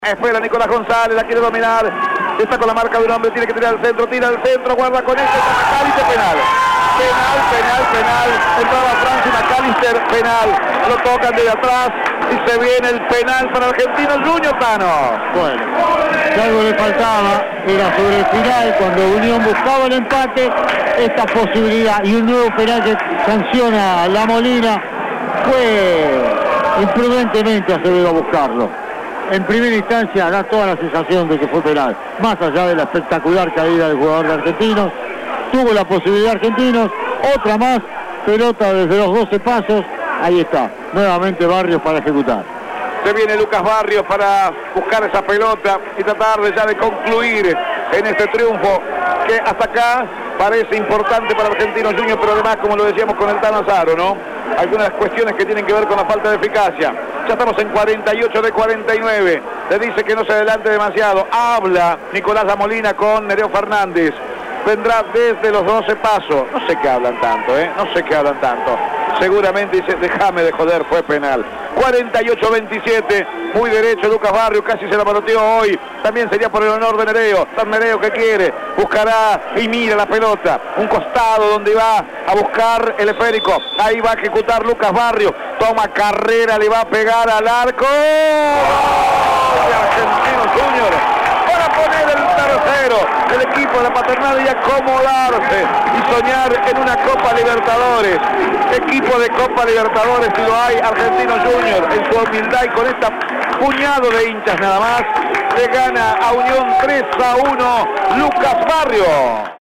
Espera Nicolás González, la quiere dominar, está con la marca de un hombre, tiene que tirar al centro, tira al centro, guarda con este, Macalister, penal. Penal, entraba Francis Macalister, penal, lo tocan desde atrás y se viene el penal para Argentinos Juniors, Tano. Bueno, si algo le faltaba era sobre el final, cuando Unión buscaba el empate, esta posibilidad y un nuevo penal que sanciona La Molina, fue imprudentemente Acevedo a buscarlo. En primera instancia da toda la sensación de que fue penal, más allá de la espectacular caída del jugador de Argentinos. Tuvo la posibilidad Argentinos, otra más, pelota desde los 12 pasos, ahí está, nuevamente Barrios para ejecutar. Se viene Lucas Barrios para buscar esa pelota y tratar de ya de concluir en este triunfo que hasta acá parece importante para Argentinos Juniors, pero además, como lo decíamos con el Tano Azaro, ¿no? Algunas cuestiones que tienen que ver con la falta de eficacia. Ya estamos en 48 de 49. Le dice que no se adelante demasiado. Habla Nicolás La Molina con Nereo Fernández. Vendrá desde los 12 pasos. No sé qué hablan tanto, No sé qué hablan tanto. Seguramente dice, déjame de joder, fue penal. 48-27, muy derecho Lucas Barrios, casi se la manoteó hoy. También sería por el honor de Nereo. San Nereo que quiere, buscará y mira la pelota. Un costado donde va a buscar el esférico. Ahí va a ejecutar Lucas Barrios. Toma carrera, le va a pegar al arco. ¡Oh! Argentinos Juniors para poner el tercero. El equipo de la Paternal y acomodarse y soñar en una Copa Libertadores. Equipo de Copa Libertadores, si lo hay, Argentinos Juniors en su humildad y con esta puñado de hinchas nada más, le gana a Unión 3-1 Lucas Barrios.